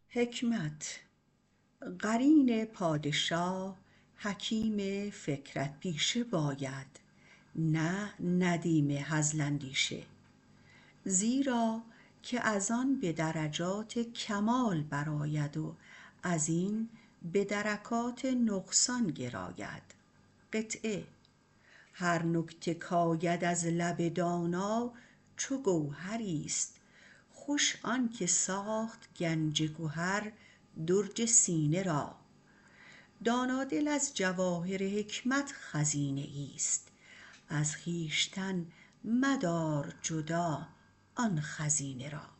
قرین پادشاه حکیم فکرت پیشه باید، نه ندیم هزل اندیشه. زیرا که از آن به درجات کمال برآید و ازین به درکات نقصان گراید. هر نکته کاید از لب دانا چو گوهریست، خوش آنکه ساخت گنج گهر درج سینه را. دانادل از جواهر حکمت خزینه ایست، از خویشتن مدار جدا آن خزینه را.